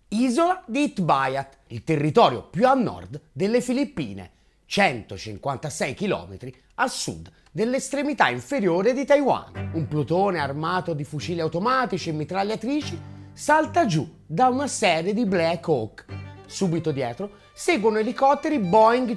Isola di Itbayat, il territorio più a nord delle Filippine, 156 km a sud dell'estremità inferiore di Taiwan. Un plotone armato di fucili automatici e mitragliatrici salta giù da una serie di Black Hawk. Subito dietro seguono elicotteri Boeing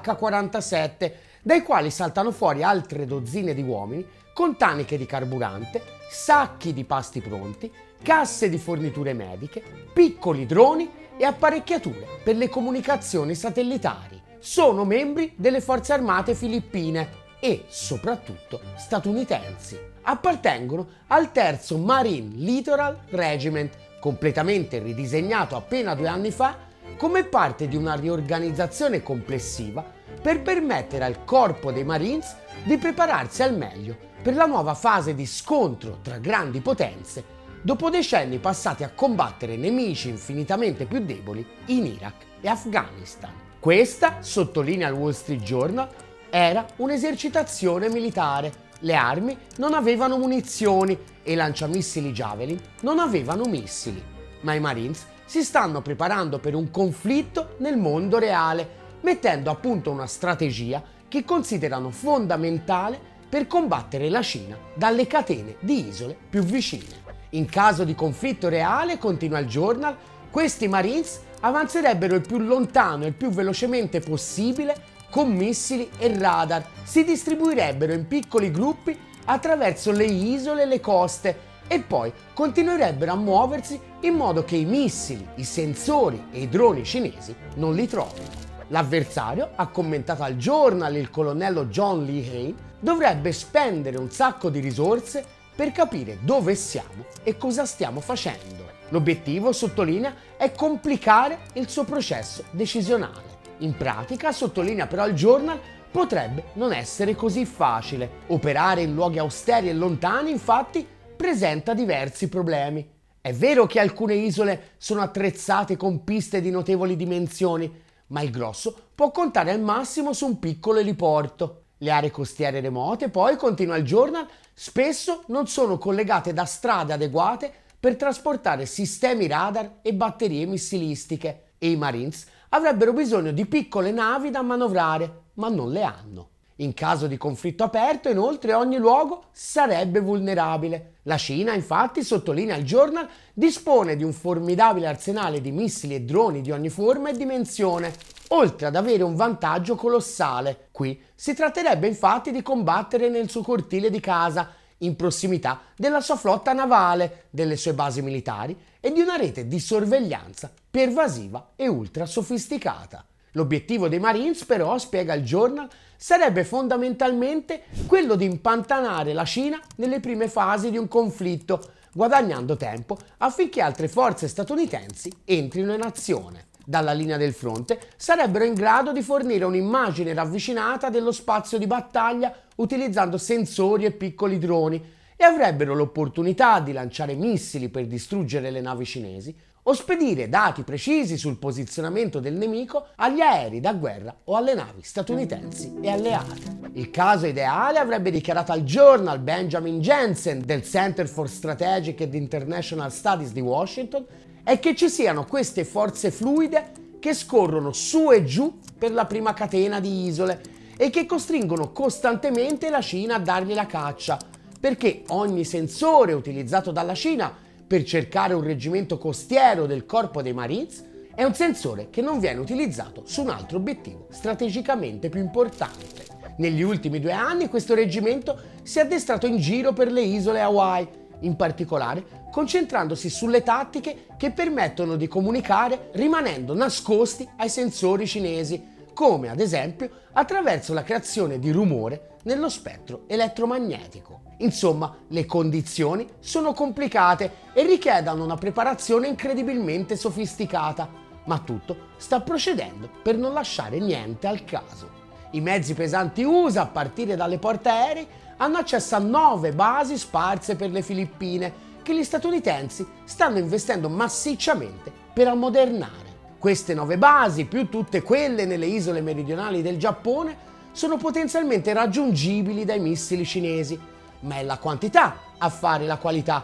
CH-47, dai quali saltano fuori altre dozzine di uomini con taniche di carburante, sacchi di pasti pronti, casse di forniture mediche, piccoli droni e apparecchiature per le comunicazioni satellitari. Sono membri delle forze armate filippine e, soprattutto, statunitensi. Appartengono al terzo Marine Littoral Regiment, completamente ridisegnato appena 2 anni fa come parte di una riorganizzazione complessiva per permettere al corpo dei Marines di prepararsi al meglio per la nuova fase di scontro tra grandi potenze dopo decenni passati a combattere nemici infinitamente più deboli in Iraq e Afghanistan. Questa, sottolinea il Wall Street Journal, era un'esercitazione militare. Le armi non avevano munizioni e i lanciamissili Javelin non avevano missili, ma i Marines si stanno preparando per un conflitto nel mondo reale, mettendo a punto una strategia che considerano fondamentale per combattere la Cina dalle catene di isole più vicine. In caso di conflitto reale, continua il Journal, questi Marines avanzerebbero il più lontano e il più velocemente possibile con missili e radar, si distribuirebbero in piccoli gruppi attraverso le isole e le coste e poi continuerebbero a muoversi in modo che i missili, i sensori e i droni cinesi non li trovino. L'avversario, ha commentato al Journal il colonnello John Lee Hain, dovrebbe spendere un sacco di risorse per capire dove siamo e cosa stiamo facendo. L'obiettivo, sottolinea, è complicare il suo processo decisionale. In pratica, sottolinea però il Journal, potrebbe non essere così facile. Operare in luoghi austeri e lontani, infatti, presenta diversi problemi. È vero che alcune isole sono attrezzate con piste di notevoli dimensioni, ma il grosso può contare al massimo su un piccolo eliporto. Le aree costiere remote, poi, continua il Journal, spesso non sono collegate da strade adeguate per trasportare sistemi radar e batterie missilistiche e i Marines avrebbero bisogno di piccole navi da manovrare, ma non le hanno. In caso di conflitto aperto, inoltre, ogni luogo sarebbe vulnerabile. La Cina, infatti, sottolinea il Journal, dispone di un formidabile arsenale di missili e droni di ogni forma e dimensione, oltre ad avere un vantaggio colossale. Qui si tratterebbe infatti di combattere nel suo cortile di casa, in prossimità della sua flotta navale, delle sue basi militari e di una rete di sorveglianza pervasiva e ultra sofisticata. L'obiettivo dei Marines, però, spiega il Journal, sarebbe fondamentalmente quello di impantanare la Cina nelle prime fasi di un conflitto, guadagnando tempo affinché altre forze statunitensi entrino in azione. Dalla linea del fronte sarebbero in grado di fornire un'immagine ravvicinata dello spazio di battaglia utilizzando sensori e piccoli droni e avrebbero l'opportunità di lanciare missili per distruggere le navi cinesi o spedire dati precisi sul posizionamento del nemico agli aerei da guerra o alle navi statunitensi e alleate. Il caso ideale, avrebbe dichiarato al Journal Benjamin Jensen del Center for Strategic and International Studies di Washington, è che ci siano queste forze fluide che scorrono su e giù per la prima catena di isole e che costringono costantemente la Cina a dargli la caccia, perché ogni sensore utilizzato dalla Cina per cercare un reggimento costiero del corpo dei Marines è un sensore che non viene utilizzato su un altro obiettivo strategicamente più importante. Negli ultimi 2 anni questo reggimento si è addestrato in giro per le isole Hawaii, in particolare concentrandosi sulle tattiche che permettono di comunicare rimanendo nascosti ai sensori cinesi, come ad esempio attraverso la creazione di rumore nello spettro elettromagnetico. Insomma, le condizioni sono complicate e richiedono una preparazione incredibilmente sofisticata, ma tutto sta procedendo per non lasciare niente al caso. I mezzi pesanti USA, a partire dalle portaerei, hanno accesso a 9 basi sparse per le Filippine che gli statunitensi stanno investendo massicciamente per ammodernare. Queste 9 basi, più tutte quelle nelle isole meridionali del Giappone, sono potenzialmente raggiungibili dai missili cinesi, ma è la quantità a fare la qualità.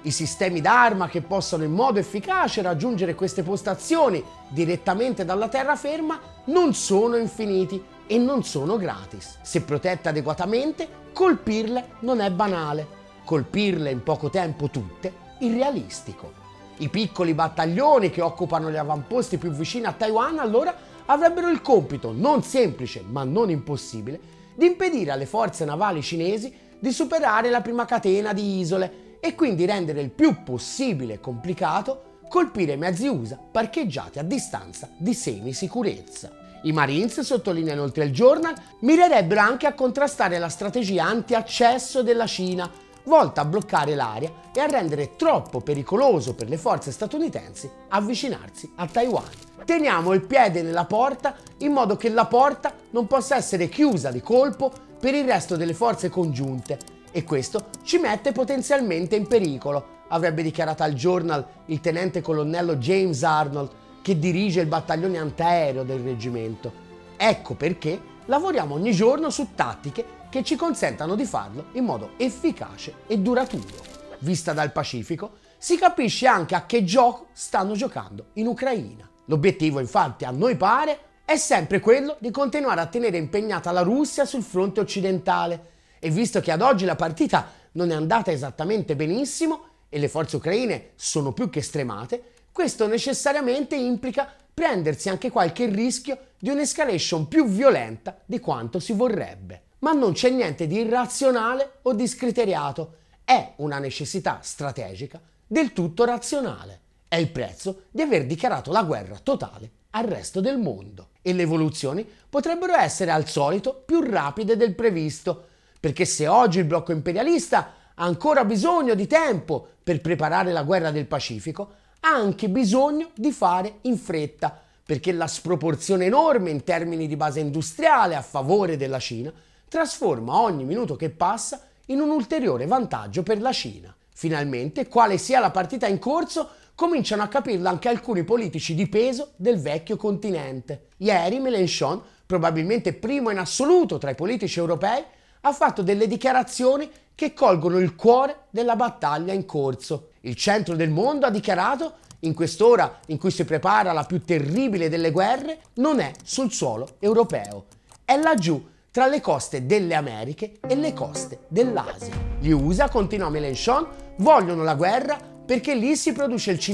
I sistemi d'arma che possono in modo efficace raggiungere queste postazioni direttamente dalla terraferma non sono infiniti e non sono gratis. Se protette adeguatamente, colpirle non è banale. Colpirle in poco tempo tutte, irrealistico. I piccoli battaglioni che occupano gli avamposti più vicini a Taiwan allora avrebbero il compito non semplice ma non impossibile di impedire alle forze navali cinesi di superare la prima catena di isole e quindi rendere il più possibile complicato colpire mezzi USA parcheggiati a distanza di semisicurezza. I Marines, sottolinea inoltre il Journal, mirerebbero anche a contrastare la strategia anti-accesso della Cina, volta a bloccare l'area e a rendere troppo pericoloso per le forze statunitensi avvicinarsi a Taiwan. Teniamo il piede nella porta in modo che la porta non possa essere chiusa di colpo per il resto delle forze congiunte e questo ci mette potenzialmente in pericolo, avrebbe dichiarato al Journal il tenente colonnello James Arnold, che dirige il battaglione antiaereo del reggimento. Ecco perché lavoriamo ogni giorno su tattiche che ci consentano di farlo in modo efficace e duraturo. Vista dal Pacifico, si capisce anche a che gioco stanno giocando in Ucraina. L'obiettivo, infatti, a noi pare, è sempre quello di continuare a tenere impegnata la Russia sul fronte occidentale. E visto che ad oggi la partita non è andata esattamente benissimo e le forze ucraine sono più che stremate, questo necessariamente implica prendersi anche qualche rischio di un'escalation più violenta di quanto si vorrebbe. Ma non c'è niente di irrazionale o di scriteriato, è una necessità strategica del tutto razionale. È il prezzo di aver dichiarato la guerra totale al resto del mondo. E le evoluzioni potrebbero essere al solito più rapide del previsto, perché se oggi il blocco imperialista ha ancora bisogno di tempo per preparare la guerra del Pacifico, ha anche bisogno di fare in fretta, perché la sproporzione enorme in termini di base industriale a favore della Cina trasforma ogni minuto che passa in un ulteriore vantaggio per la Cina. Finalmente, quale sia la partita in corso, cominciano a capirla anche alcuni politici di peso del vecchio continente. Ieri Mélenchon, probabilmente primo in assoluto tra i politici europei, ha fatto delle dichiarazioni che colgono il cuore della battaglia in corso. Il centro del mondo, ha dichiarato, in quest'ora in cui si prepara la più terribile delle guerre, non è sul suolo europeo. È laggiù, tra le coste delle Americhe e le coste dell'Asia. Gli USA, continua Mélenchon, vogliono la guerra perché lì si produce il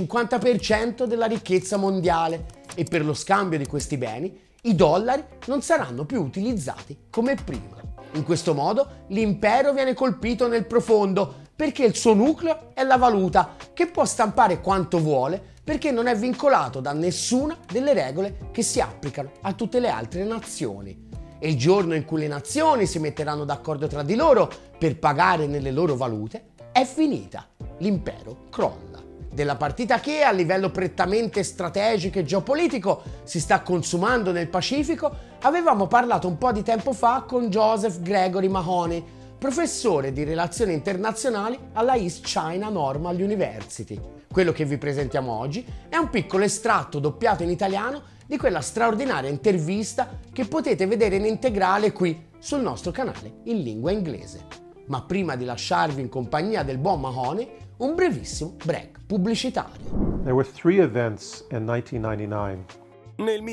50% della ricchezza mondiale e per lo scambio di questi beni i dollari non saranno più utilizzati come prima. In questo modo l'impero viene colpito nel profondo perché il suo nucleo è la valuta che può stampare quanto vuole perché non è vincolato da nessuna delle regole che si applicano a tutte le altre nazioni. E il giorno in cui le nazioni si metteranno d'accordo tra di loro per pagare nelle loro valute è finita. L'impero crolla. Della partita che a livello prettamente strategico e geopolitico si sta consumando nel Pacifico avevamo parlato un po' di tempo fa con Joseph Gregory Mahoney, professore di relazioni internazionali alla East China Normal University. Quello che vi presentiamo oggi è un piccolo estratto doppiato in italiano di quella straordinaria intervista che potete vedere in integrale qui sul nostro canale in lingua inglese. Ma prima di lasciarvi in compagnia del buon Mahoney, un brevissimo break pubblicitario. There were 3 events in 1999. Nel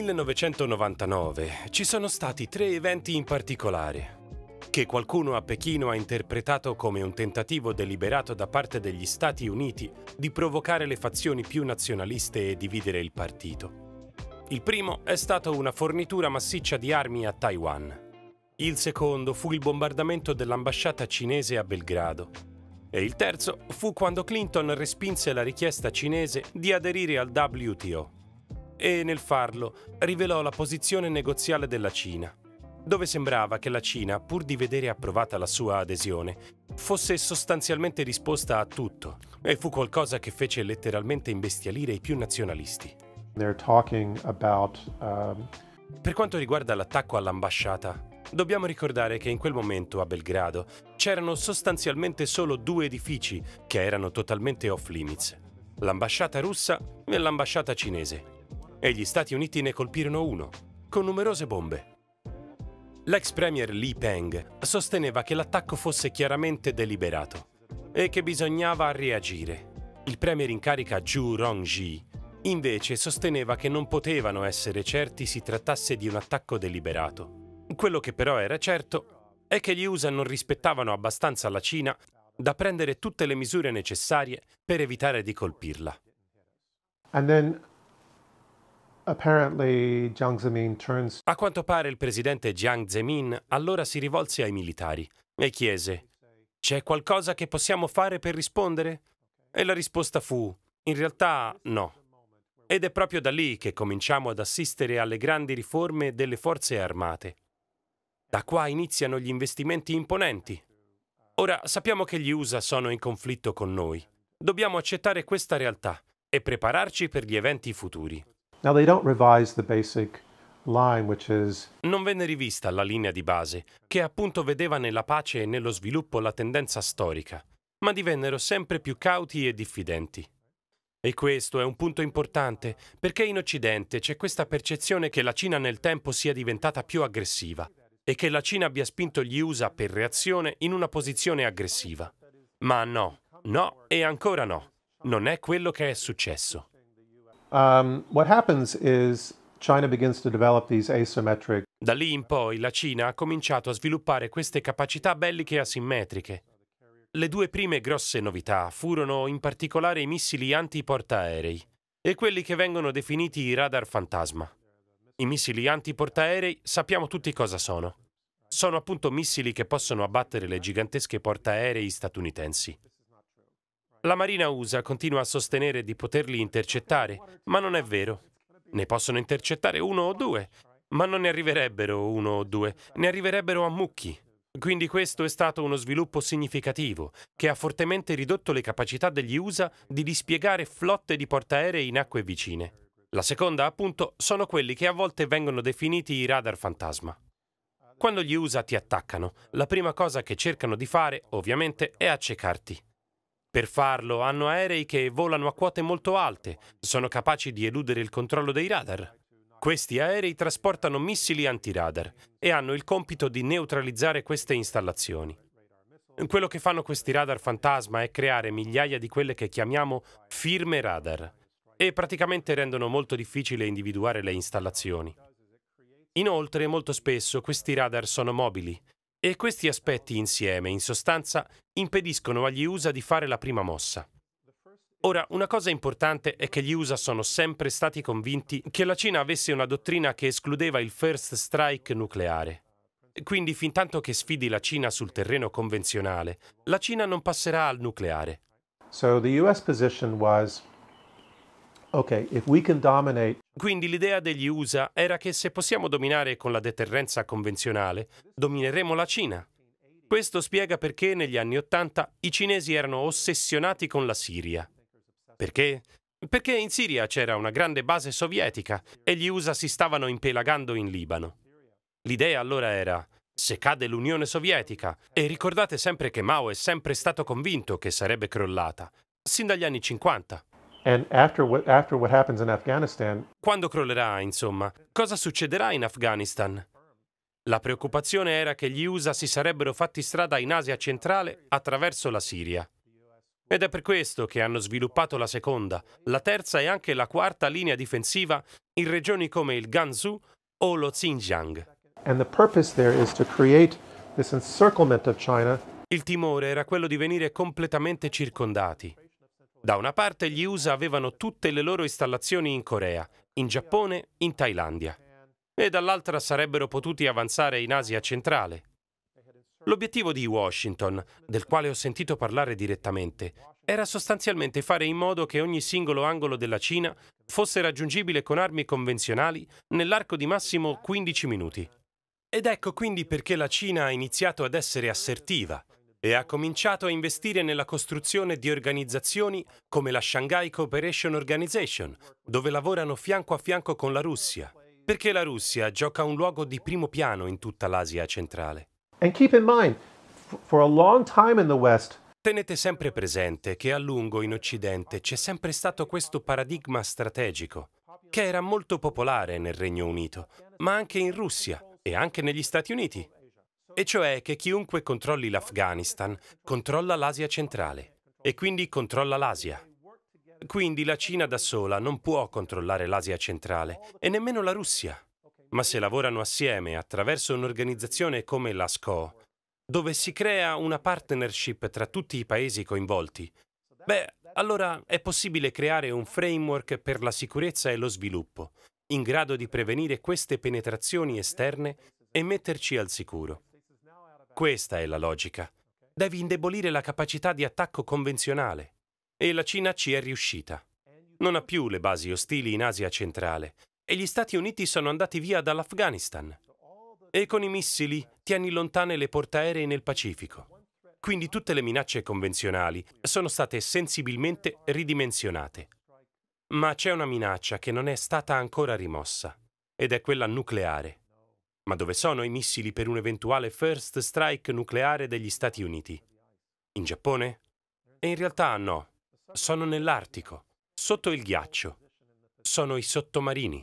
1999 ci sono stati 3 eventi in particolare, che qualcuno a Pechino ha interpretato come un tentativo deliberato da parte degli Stati Uniti di provocare le fazioni più nazionaliste e dividere il partito. Il primo è stato una fornitura massiccia di armi a Taiwan. Il secondo fu il bombardamento dell'ambasciata cinese a Belgrado. E il terzo fu quando Clinton respinse la richiesta cinese di aderire al WTO. E nel farlo rivelò la posizione negoziale della Cina, dove sembrava che la Cina, pur di vedere approvata la sua adesione, fosse sostanzialmente disposta a tutto, e fu qualcosa che fece letteralmente imbestialire i più nazionalisti. They're talking about Per quanto riguarda l'attacco all'ambasciata, dobbiamo ricordare che in quel momento a Belgrado c'erano sostanzialmente solo 2 edifici che erano totalmente off-limits, l'ambasciata russa e l'ambasciata cinese, e gli Stati Uniti ne colpirono uno, con numerose bombe. L'ex premier Li Peng sosteneva che l'attacco fosse chiaramente deliberato e che bisognava reagire. Il premier in carica Zhu Rongji invece sosteneva che non potevano essere certi si trattasse di un attacco deliberato. Quello che però era certo è che gli USA non rispettavano abbastanza la Cina da prendere tutte le misure necessarie per evitare di colpirla. And then apparently Jiang Zemin turns. A quanto pare il presidente Jiang Zemin allora si rivolse ai militari e chiese: «C'è qualcosa che possiamo fare per rispondere?» E la risposta fu: «In realtà no». Ed è proprio da lì che cominciamo ad assistere alle grandi riforme delle forze armate. Da qua iniziano gli investimenti imponenti. Ora sappiamo che gli USA sono in conflitto con noi. Dobbiamo accettare questa realtà e prepararci per gli eventi futuri. Now they don't revise the basic line, which is Non venne rivista la linea di base, che appunto vedeva nella pace e nello sviluppo la tendenza storica, ma divennero sempre più cauti e diffidenti. E questo è un punto importante, perché in Occidente c'è questa percezione che la Cina nel tempo sia diventata più aggressiva e che la Cina abbia spinto gli USA per reazione in una posizione aggressiva. Ma no, no e ancora no. Non è quello che è successo. what happens is China begins to develop these asymmetric. Da lì in poi la Cina ha cominciato a sviluppare queste capacità belliche asimmetriche. Le due prime grosse novità furono in particolare i missili antiportaerei e quelli che vengono definiti i radar fantasma. I missili antiportaerei sappiamo tutti cosa sono. Sono appunto missili che possono abbattere le gigantesche portaerei statunitensi. La Marina USA continua a sostenere di poterli intercettare, ma non è vero. Ne possono intercettare uno o due, ma non ne arriverebbero uno o due, ne arriverebbero a mucchi. Quindi questo è stato uno sviluppo significativo, che ha fortemente ridotto le capacità degli USA di dispiegare flotte di portaerei in acque vicine. La seconda, appunto, sono quelli che a volte vengono definiti i radar fantasma. Quando gli USA ti attaccano, la prima cosa che cercano di fare, ovviamente, è accecarti. Per farlo hanno aerei che volano a quote molto alte, sono capaci di eludere il controllo dei radar. Questi aerei trasportano missili antiradar e hanno il compito di neutralizzare queste installazioni. Quello che fanno questi radar fantasma è creare migliaia di quelle che chiamiamo firme radar e praticamente rendono molto difficile individuare le installazioni. Inoltre, molto spesso questi radar sono mobili e questi aspetti insieme, in sostanza, impediscono agli USA di fare la prima mossa. Ora, una cosa importante è che gli USA sono sempre stati convinti che la Cina avesse una dottrina che escludeva il first strike nucleare. Quindi, fintanto che sfidi la Cina sul terreno convenzionale, la Cina non passerà al nucleare. So the US position was, okay, if we can dominate. Quindi l'idea degli USA era che se possiamo dominare con la deterrenza convenzionale, domineremo la Cina. Questo spiega perché negli anni '80 i cinesi erano ossessionati con la Siria. Perché? Perché in Siria c'era una grande base sovietica e gli USA si stavano impelagando in Libano. L'idea allora era: se cade l'Unione Sovietica, e ricordate sempre che Mao è sempre stato convinto che sarebbe crollata, sin dagli anni 50. And after what happens in Afghanistan, Quando crollerà, insomma, cosa succederà in Afghanistan? La preoccupazione era che gli USA si sarebbero fatti strada in Asia centrale attraverso la Siria. Ed è per questo che hanno sviluppato la seconda, la terza e anche la quarta linea difensiva in regioni come il Gansu o lo Xinjiang. and the purpose there is to create this encirclement of China. Il timore era quello di venire completamente circondati. Da una parte gli USA avevano tutte le loro installazioni in Corea, in Giappone, in Thailandia. E dall'altra sarebbero potuti avanzare in Asia centrale. L'obiettivo di Washington, del quale ho sentito parlare direttamente, era sostanzialmente fare in modo che ogni singolo angolo della Cina fosse raggiungibile con armi convenzionali nell'arco di massimo 15 minuti. Ed ecco quindi perché la Cina ha iniziato ad essere assertiva e ha cominciato a investire nella costruzione di organizzazioni come la Shanghai Cooperation Organization, dove lavorano fianco a fianco con la Russia, perché la Russia gioca un luogo di primo piano in tutta l'Asia centrale. And keep in mind, for a long time in the West, Tenete sempre presente che a lungo in Occidente c'è sempre stato questo paradigma strategico, che era molto popolare nel Regno Unito, ma anche in Russia e anche negli Stati Uniti. E cioè che chiunque controlli l'Afghanistan controlla l'Asia centrale e quindi controlla l'Asia. Quindi la Cina da sola non può controllare l'Asia centrale e nemmeno la Russia. Ma se lavorano assieme attraverso un'organizzazione come la SCO, dove si crea una partnership tra tutti i paesi coinvolti, allora è possibile creare un framework per la sicurezza e lo sviluppo, in grado di prevenire queste penetrazioni esterne e metterci al sicuro. Questa è la logica. Devi indebolire la capacità di attacco convenzionale. E la Cina ci è riuscita. Non ha più le basi ostili in Asia centrale e gli Stati Uniti sono andati via dall'Afghanistan. E con i missili tieni lontane le portaerei nel Pacifico. Quindi tutte le minacce convenzionali sono state sensibilmente ridimensionate. Ma c'è una minaccia che non è stata ancora rimossa, ed è quella nucleare. Ma dove sono i missili per un eventuale first strike nucleare degli Stati Uniti? In Giappone? E in realtà no. Sono nell'Artico, sotto il ghiaccio. Sono i sottomarini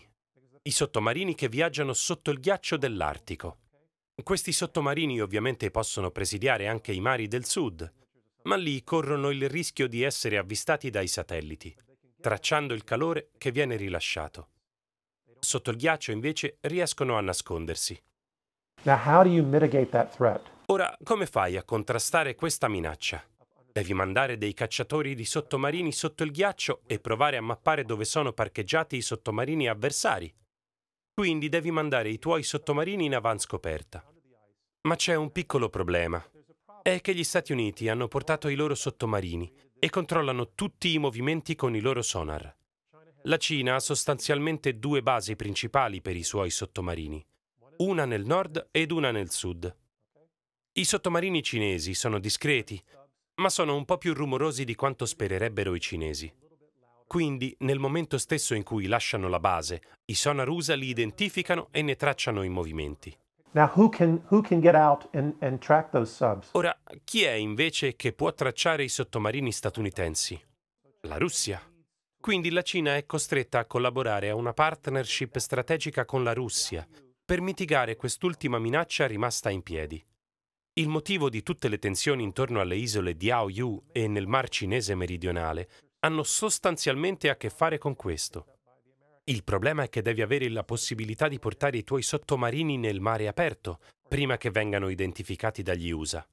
che viaggiano sotto il ghiaccio dell'Artico. Questi sottomarini ovviamente possono presidiare anche i mari del sud, ma lì corrono il rischio di essere avvistati dai satelliti, tracciando il calore che viene rilasciato. Sotto il ghiaccio invece riescono a nascondersi. Now, how do you mitigate that threat? Ora, come fai a contrastare questa minaccia? Devi mandare dei cacciatori di sottomarini sotto il ghiaccio e provare a mappare dove sono parcheggiati i sottomarini avversari. Quindi devi mandare i tuoi sottomarini in avanscoperta. Ma c'è un piccolo problema. È che gli Stati Uniti hanno portato i loro sottomarini e controllano tutti i movimenti con i loro sonar. La Cina ha sostanzialmente due basi principali per i suoi sottomarini, una nel nord ed una nel sud. I sottomarini cinesi sono discreti, ma sono un po' più rumorosi di quanto spererebbero i cinesi. Quindi, nel momento stesso in cui lasciano la base, i sonar USA li identificano e ne tracciano i movimenti. Now, who can get out and track those subs? Ora, chi è invece che può tracciare i sottomarini statunitensi? La Russia. Quindi la Cina è costretta a collaborare a una partnership strategica con la Russia per mitigare quest'ultima minaccia rimasta in piedi. Il motivo di tutte le tensioni intorno alle isole Diaoyu e nel Mar Cinese meridionale hanno sostanzialmente a che fare con questo. Il problema è che devi avere la possibilità di portare i tuoi sottomarini nel mare aperto prima che vengano identificati dagli USA.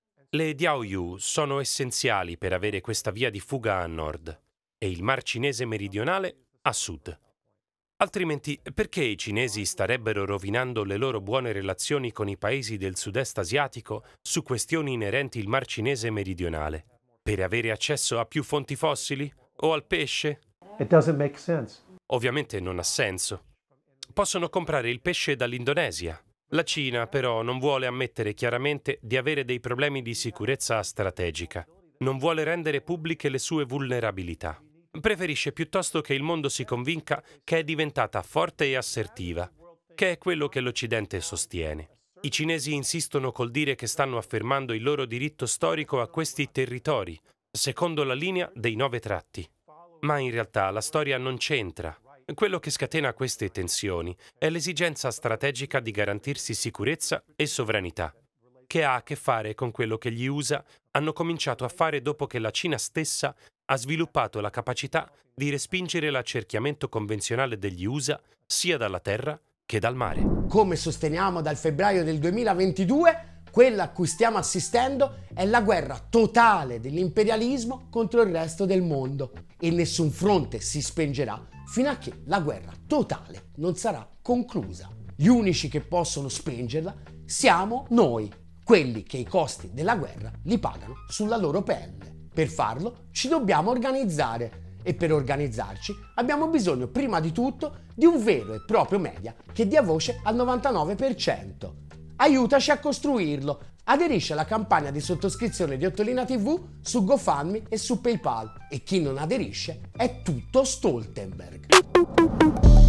Le Diaoyu sono essenziali per avere questa via di fuga a nord e il Mar Cinese meridionale a sud. Altrimenti, perché i cinesi starebbero rovinando le loro buone relazioni con i paesi del sud-est asiatico su questioni inerenti al Mar Cinese meridionale? Per avere accesso a più fonti fossili? O al pesce? It doesn't make sense. Ovviamente non ha senso. Possono comprare il pesce dall'Indonesia. La Cina, però, non vuole ammettere chiaramente di avere dei problemi di sicurezza strategica. Non vuole rendere pubbliche le sue vulnerabilità. Preferisce piuttosto che il mondo si convinca che è diventata forte e assertiva, che è quello che l'Occidente sostiene. I cinesi insistono col dire che stanno affermando il loro diritto storico a questi territori, secondo la linea dei 9 tratti. Ma in realtà la storia non c'entra. Quello che scatena queste tensioni è l'esigenza strategica di garantirsi sicurezza e sovranità, che ha a che fare con quello che gli USA hanno cominciato a fare dopo che la Cina stessa ha sviluppato la capacità di respingere l'accerchiamento convenzionale degli USA sia dalla terra che dal mare. Come sosteniamo dal febbraio del 2022, quella a cui stiamo assistendo è la guerra totale dell'imperialismo contro il resto del mondo e nessun fronte si spengerà fino a che la guerra totale non sarà conclusa. Gli unici che possono spengerla siamo noi, quelli che i costi della guerra li pagano sulla loro pelle. Per farlo ci dobbiamo organizzare e per organizzarci abbiamo bisogno prima di tutto di un vero e proprio media che dia voce al 99%. Aiutaci a costruirlo. Aderisci alla campagna di sottoscrizione di Ottolina TV su GoFundMe e su PayPal e chi non aderisce è tutto Stoltenberg.